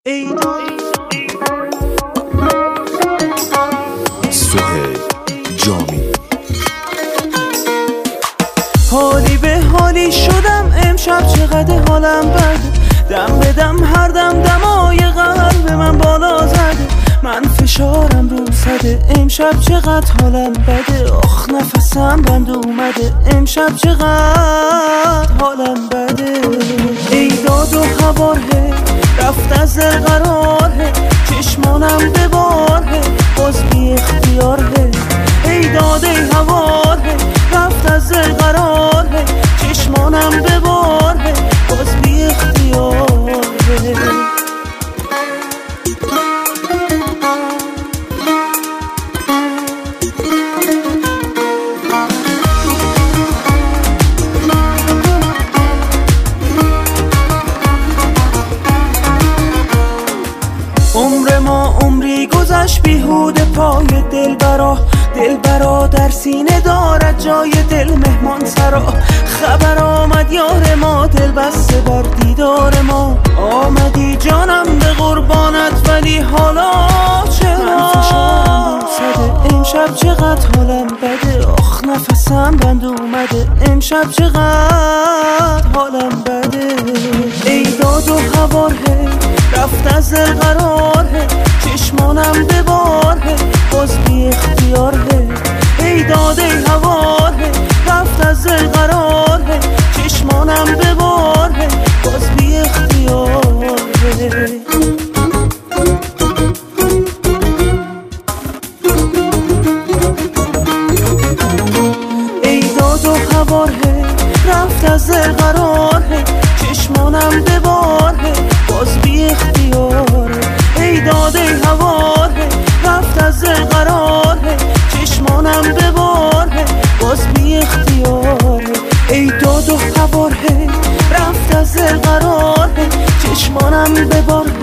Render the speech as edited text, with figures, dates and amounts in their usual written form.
سهیل جامی. حالی به حالی شدم امشب، چقدر حالم بده، دم به دم هر دم دمای قلب من بالا زده، من فشارم رو زده امشب، چقدر حالم بده، آخ نفسم بند اومده امشب، چقدر حالم بده. ای داد و هواره رفت از دل قراره، چشمانم به باره باز بی اختیاره. ای داد ای هواره رفت از دل قراره، چشمانم به باره باز بی اختیاره. عمر ما عمری گذشت بیهوده پای دلبرا در سینه دارد جای دل مهمان سرا. خبر آمد یار ما دل بسته بر دیدار ما، آمدی جانم به قربانت ولی حالا چرا؟ من فشارم برسده امشب، چقدر حالم بده، آخ نفسم بند اومده امشب، چقدر حالم بده. ای داد و هواره رفت از دل قراره، چشمانم به باره باز بی اختیاره. ای داد ای هواره رفت از دل قراره، چشمانم به باره باز بی اختیاره. ای داد و هواره رفت از دل قراره، چشمانم به باره باز بی اختیاره. ای داد ای هواره رفت از دل قراره، چشمانم به باره باز بی اختیاره. ای داد و هواره رفت از دل قراره، چشمانم به باره